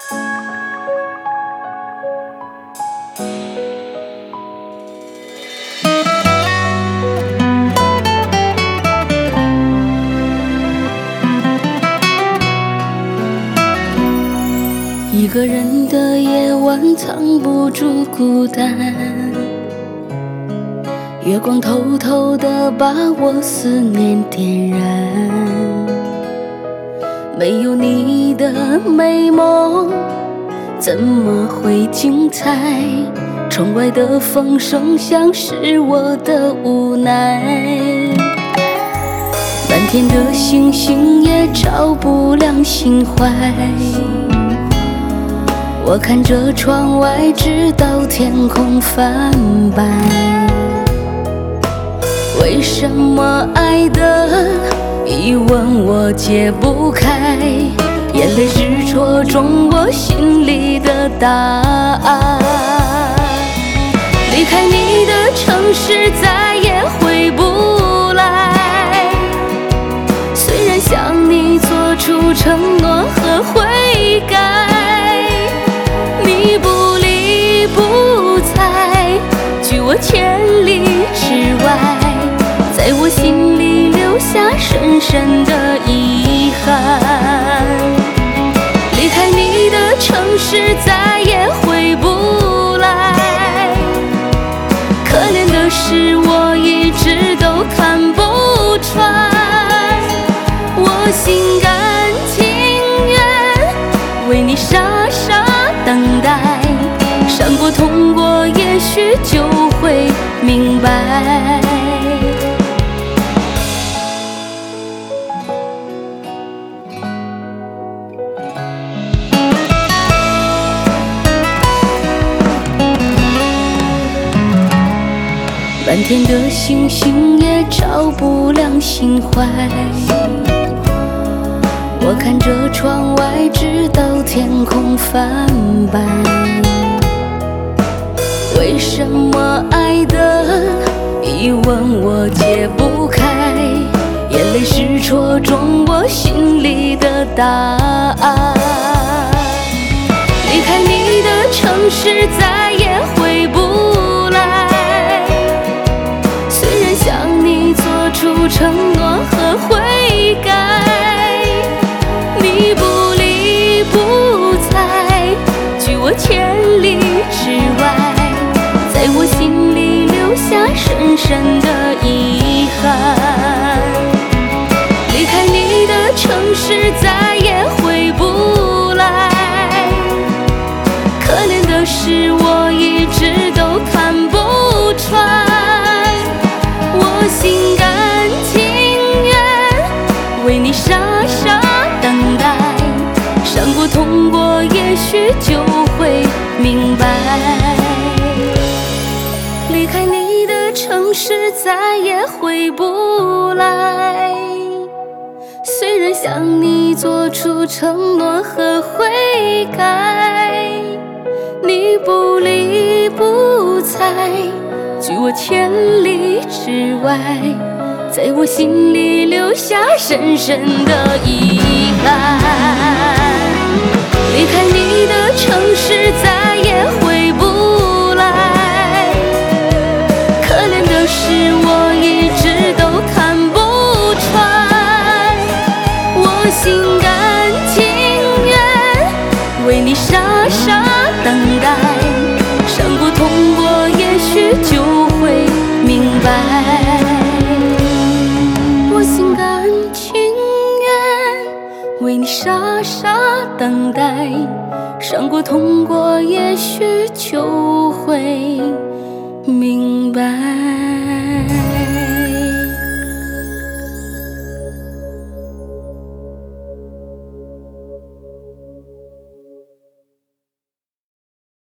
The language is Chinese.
一个人的夜晚藏不住孤单，月光偷偷地把我思念点燃。没有你的美梦怎么会精彩？窗外的风声像是我的无奈，满天的星星也照不亮心怀。我看着窗外，直到天空泛白。为什么爱的疑问我解不开？眼泪是戳中我心里的答案。离开你的城市，再也回不来。虽然向你做出承诺和悔改，你不理不睬，拒我千里之外，在我心里留下深深的遗憾。离开你的城市，再也回不来。可怜的是，我一直都看不穿，我心甘情愿为你傻傻等待，伤过痛过，也许就会明白。满天的星星也照不亮心怀。我看着窗外，直到天空泛白。为什么爱的疑问我解不开？眼泪是戳中我心里的答案。离开你的城市，再也回不来。虽然向你做出承诺和悔改，你不理不睬，拒我千里之外，在我心里留下深深的遗憾。离开你的城市，再也回不来。可怜的是，我一直都看不穿，我心甘情愿为你傻傻等待，伤过痛过，也许就会明白。离开你的城市，再也回不来。虽然向你做出承诺和悔改，你不理不睬，拒我千里之外，在我心里留下深深的遗憾。离开你的城市，再也回不来。可怜的是，我一直都看不穿，我心甘情愿为你傻傻等待，伤过痛过，也许就会明白。我心甘情愿为你傻傻等待，伤过痛过，也许就会明白。